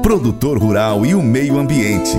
produtor rural e o meio ambiente.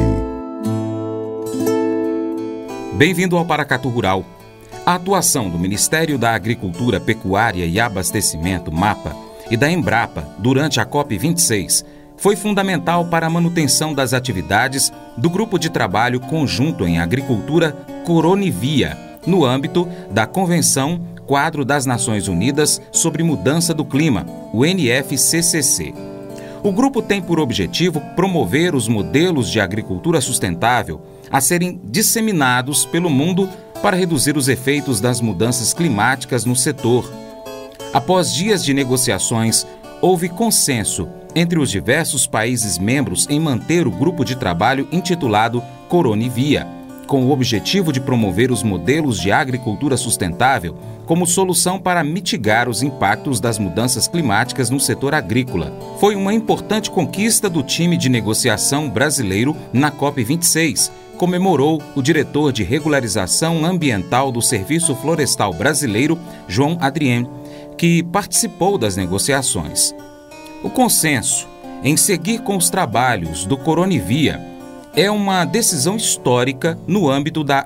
Bem-vindo ao Paracatu Rural. A atuação do Ministério da Agricultura, Pecuária e Abastecimento, MAPA, e da Embrapa durante a COP26 foi fundamental para a manutenção das atividades do Grupo de Trabalho Conjunto em Agricultura Coronivia, no âmbito da Convenção Quadro das Nações Unidas sobre Mudança do Clima, o UNFCCC. O grupo tem por objetivo promover os modelos de agricultura sustentável a serem disseminados pelo mundo para reduzir os efeitos das mudanças climáticas no setor. Após dias de negociações, houve consenso entre os diversos países membros em manter o grupo de trabalho intitulado Coronivia, com o objetivo de promover os modelos de agricultura sustentável como solução para mitigar os impactos das mudanças climáticas no setor agrícola. Foi uma importante conquista do time de negociação brasileiro na COP26, comemorou o diretor de regularização ambiental do Serviço Florestal Brasileiro, João Adrien, que participou das negociações. O consenso em seguir com os trabalhos do Coronivia é uma decisão histórica no âmbito da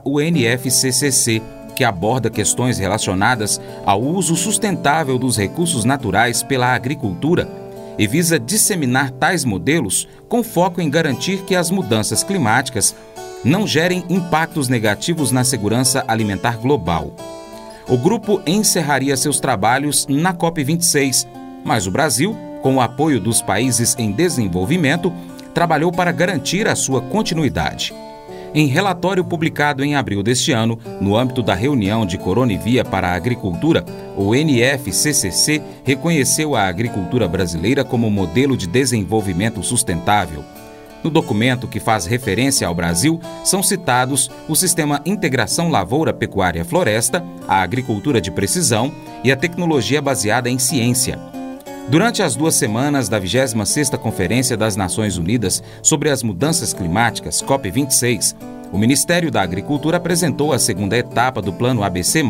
UNFCCC, que aborda questões relacionadas ao uso sustentável dos recursos naturais pela agricultura e visa disseminar tais modelos com foco em garantir que as mudanças climáticas não gerem impactos negativos na segurança alimentar global. O grupo encerraria seus trabalhos na COP26, mas o Brasil, com o apoio dos países em desenvolvimento, trabalhou para garantir a sua continuidade. Em relatório publicado em abril deste ano, no âmbito da reunião de Coronivia para a Agricultura, o UNFCCC reconheceu a agricultura brasileira como modelo de desenvolvimento sustentável. No documento, que faz referência ao Brasil, são citados o Sistema Integração Lavoura-Pecuária-Floresta, a agricultura de precisão e a tecnologia baseada em ciência. Durante as 2 semanas da 26ª Conferência das Nações Unidas sobre as Mudanças Climáticas, COP26, o Ministério da Agricultura apresentou a segunda etapa do Plano ABC+,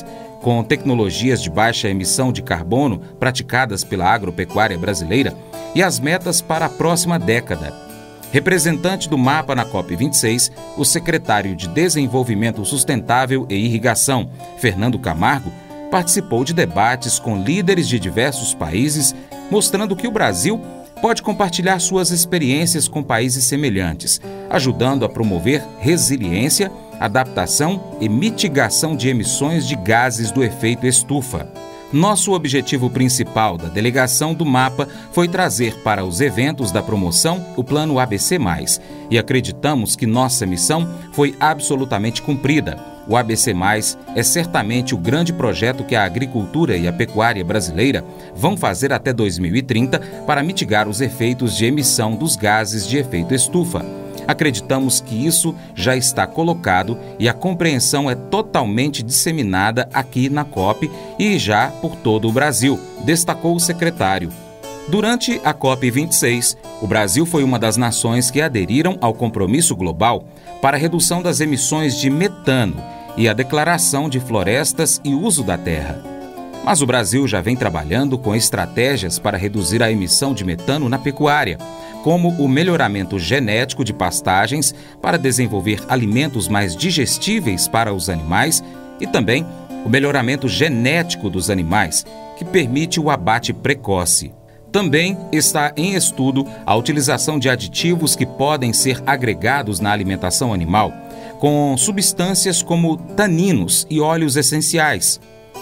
com tecnologias de baixa emissão de carbono praticadas pela agropecuária brasileira e as metas para a próxima década. Representante do MAPA na COP26, o secretário de Desenvolvimento Sustentável e Irrigação, Fernando Camargo, participou de debates com líderes de diversos países, mostrando que o Brasil pode compartilhar suas experiências com países semelhantes, ajudando a promover resiliência, adaptação e mitigação de emissões de gases do efeito estufa. Nosso objetivo principal da delegação do MAPA foi trazer para os eventos da promoção o Plano ABC+, e acreditamos que nossa missão foi absolutamente cumprida. O ABC+, é certamente o grande projeto que a agricultura e a pecuária brasileira vão fazer até 2030 para mitigar os efeitos de emissão dos gases de efeito estufa. Acreditamos que isso já está colocado e a compreensão é totalmente disseminada aqui na COP e já por todo o Brasil, destacou o secretário. Durante a COP26, o Brasil foi uma das nações que aderiram ao compromisso global para a redução das emissões de metano e a declaração de florestas e uso da terra. Mas o Brasil já vem trabalhando com estratégias para reduzir a emissão de metano na pecuária, como o melhoramento genético de pastagens para desenvolver alimentos mais digestíveis para os animais e também o melhoramento genético dos animais, que permite o abate precoce. Também está em estudo a utilização de aditivos que podem ser agregados na alimentação animal, com substâncias como taninos e óleos essenciais.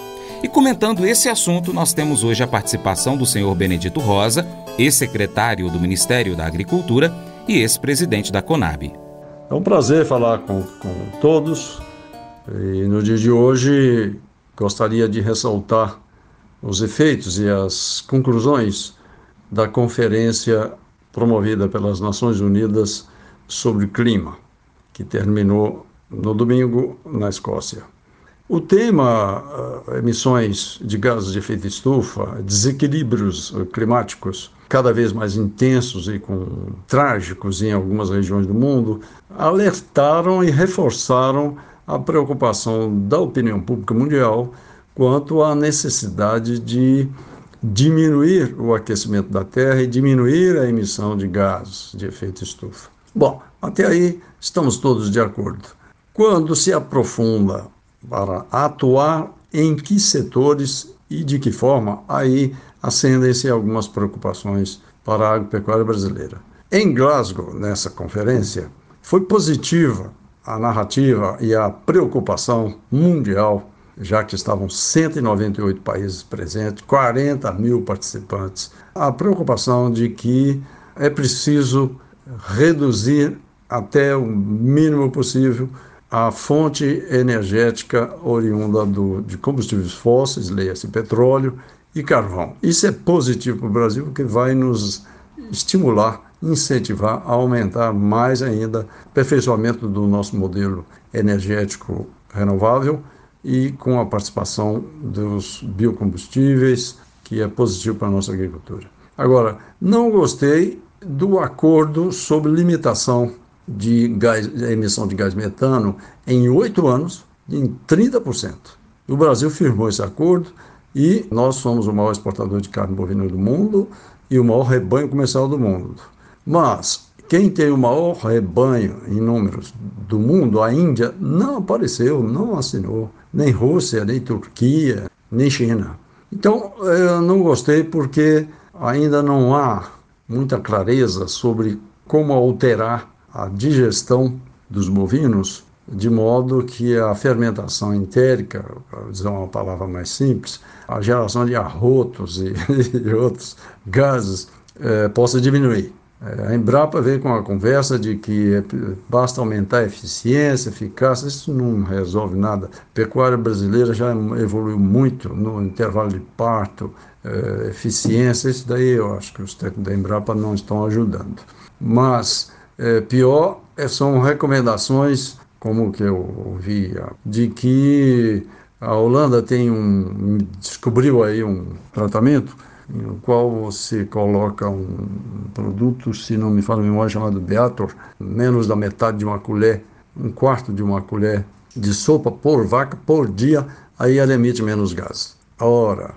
E comentando esse assunto, nós temos hoje a participação do senhor Benedito Rosa, ex-secretário do Ministério da Agricultura e ex-presidente da Conab. É um prazer falar com todos e no dia de hoje gostaria de ressaltar os efeitos e as conclusões da conferência promovida pelas Nações Unidas sobre clima, que terminou no domingo na Escócia. O tema, emissões de gases de efeito estufa, desequilíbrios climáticos cada vez mais intensos e trágicos em algumas regiões do mundo, alertaram e reforçaram a preocupação da opinião pública mundial quanto à necessidade de diminuir o aquecimento da Terra e diminuir a emissão de gases de efeito estufa. Bom, até aí estamos todos de acordo. Quando se aprofunda para atuar em que setores e de que forma, aí acendem-se algumas preocupações para a agropecuária brasileira. Em Glasgow, nessa conferência, foi positiva a narrativa e a preocupação mundial, já que estavam 198 países presentes, 40 mil participantes, a preocupação de que é preciso reduzir até o mínimo possível a fonte energética oriunda de combustíveis fósseis, leia-se petróleo e carvão. Isso é positivo para o Brasil, porque vai nos estimular, incentivar a aumentar mais ainda o aperfeiçoamento do nosso modelo energético renovável e com a participação dos biocombustíveis, que é positivo para a nossa agricultura. Agora, não gostei do acordo sobre limitação de emissão de gás metano em 8 anos, em 30%. O Brasil firmou esse acordo e nós somos o maior exportador de carne bovina do mundo e o maior rebanho comercial do mundo. Mas quem tem o maior rebanho em números do mundo, a Índia, não apareceu, não assinou, nem Rússia, nem Turquia, nem China. Então, eu não gostei porque ainda não há muita clareza sobre como alterar a digestão dos bovinos, de modo que a fermentação entérica, para dizer uma palavra mais simples, a geração de arrotos e outros gases possa diminuir. A Embrapa veio com a conversa de que basta aumentar a eficiência, a eficácia, isso não resolve nada. A pecuária brasileira já evoluiu muito no intervalo de parto, eficiência, isso daí eu acho que os técnicos da Embrapa não estão ajudando. Mas pior são recomendações, como que eu ouvi, de que a Holanda descobriu aí um tratamento no qual você coloca um produto, se não me falha a memória, chamado Beator, menos da metade de uma colher, 1/4 de uma colher de sopa por vaca por dia, aí ela emite menos gás. Ora,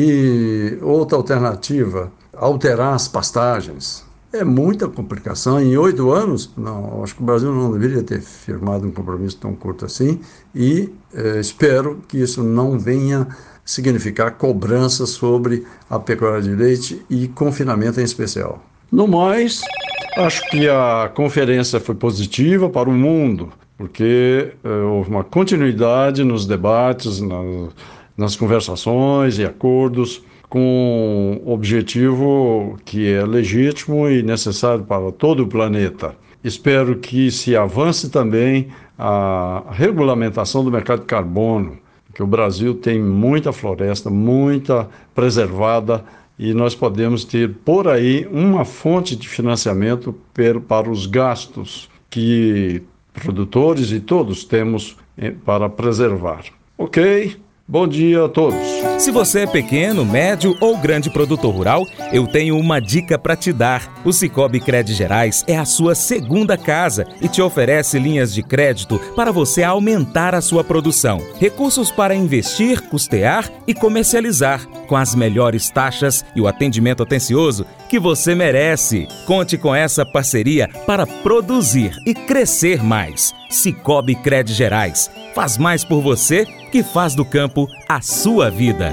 e outra alternativa, alterar as pastagens. É muita complicação. Em 8 anos, não, acho que o Brasil não deveria ter firmado um compromisso tão curto assim e espero que isso não venha significar cobrança sobre a pecuária de leite e confinamento em especial. No mais, acho que a conferência foi positiva para o mundo, porque houve uma continuidade nos debates, nas conversações e acordos, com um objetivo que é legítimo e necessário para todo o planeta. Espero que se avance também a regulamentação do mercado de carbono, porque o Brasil tem muita floresta, muita preservada, e nós podemos ter por aí uma fonte de financiamento para os gastos que produtores e todos temos para preservar. Ok? Bom dia a todos. Se você é pequeno, médio ou grande produtor rural, eu tenho uma dica para te dar. O Sicoob Crédito Gerais é a sua segunda casa e te oferece linhas de crédito para você aumentar a sua produção. Recursos para investir, custear e comercializar, com as melhores taxas e o atendimento atencioso que você merece. Conte com essa parceria para produzir e crescer mais. Sicoob Crédito Gerais. Faz mais por você que faz do campo a sua vida.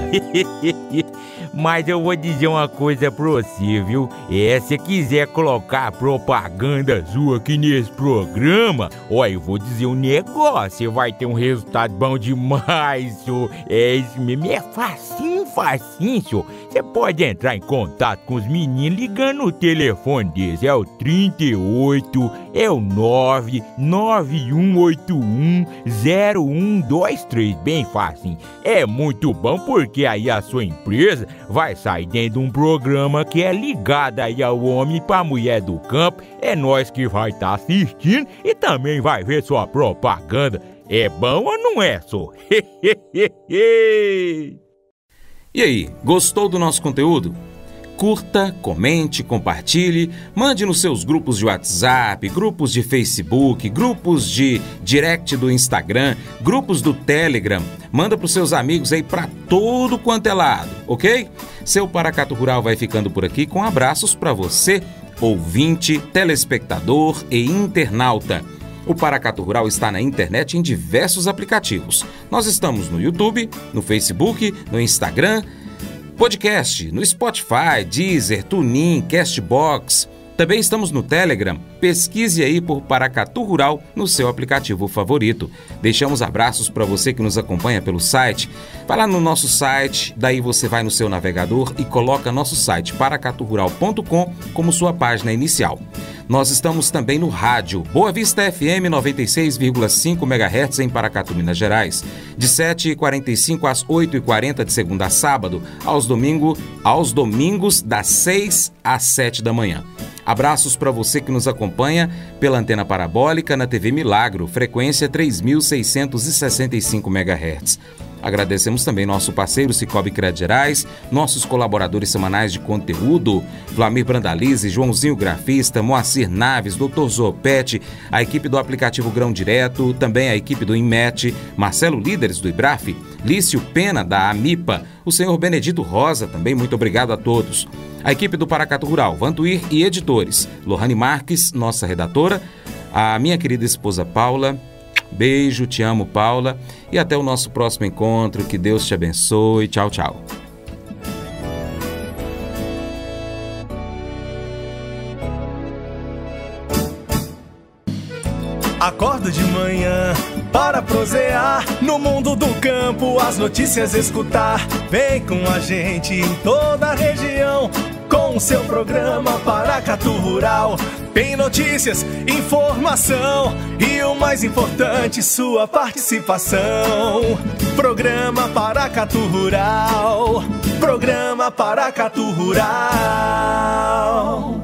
Mas eu vou dizer uma coisa pra você, viu? Se quiser colocar propaganda sua aqui nesse programa, eu vou dizer um negócio, você vai ter um resultado bom demais, senhor. Isso mesmo, é facinho, senhor. Você pode entrar em contato com os meninos ligando no telefone deles, é o 38, é o 991810123, bem facinho. É muito bom porque aí a sua empresa vai sair dentro de um programa que é ligado aí ao homem e pra mulher do campo. É nós que vai estar assistindo e também vai ver sua propaganda. É bom ou não é, só? E aí, gostou do nosso conteúdo? Curta, comente, compartilhe, mande nos seus grupos de WhatsApp, grupos de Facebook, grupos de direct do Instagram, grupos do Telegram. Manda para os seus amigos aí para todo quanto é lado, ok? Seu Paracatu Rural vai ficando por aqui com abraços para você, ouvinte, telespectador e internauta. O Paracatu Rural está na internet em diversos aplicativos. Nós estamos no YouTube, no Facebook, no Instagram, podcast, no Spotify, Deezer, TuneIn, Castbox. Também estamos no Telegram. Pesquise aí por Paracatu Rural no seu aplicativo favorito. Deixamos abraços para você que nos acompanha pelo site. Vai lá no nosso site, daí você vai no seu navegador e coloca nosso site paracaturural.com como sua página inicial. Nós estamos também no rádio Boa Vista FM 96,5 MHz em Paracatu, Minas Gerais, de 7h45 às 8h40 de segunda a sábado, aos domingos das 6 às 7 da manhã. Abraços para você que nos acompanha pela antena parabólica na TV Milagro, frequência 3.665 MHz. Agradecemos também nosso parceiro Cicobi Crédito Gerais, nossos colaboradores semanais de conteúdo, Vlamir Brandalize, Joãozinho Grafista, Moacir Naves, Dr. Zopete, a equipe do aplicativo Grão Direto, também a equipe do INMET, Marcelo Líderes do IBRAF, Lício Pena da AMIPA, o senhor Benedito Rosa, também muito obrigado a todos. A equipe do Paracatu Rural, Vantuir e editores, Lohane Marques, nossa redatora, a minha querida esposa Paula. Beijo, te amo, Paula, e até o nosso próximo encontro. Que Deus te abençoe. Tchau, tchau. Acordo de manhã para prosear no mundo do campo, as notícias escutar. Vem com a gente em toda a região com o seu programa Paracatu Rural. Tem notícias, informação e o mais importante, sua participação. Programa Paracatu Rural. Programa Paracatu Rural.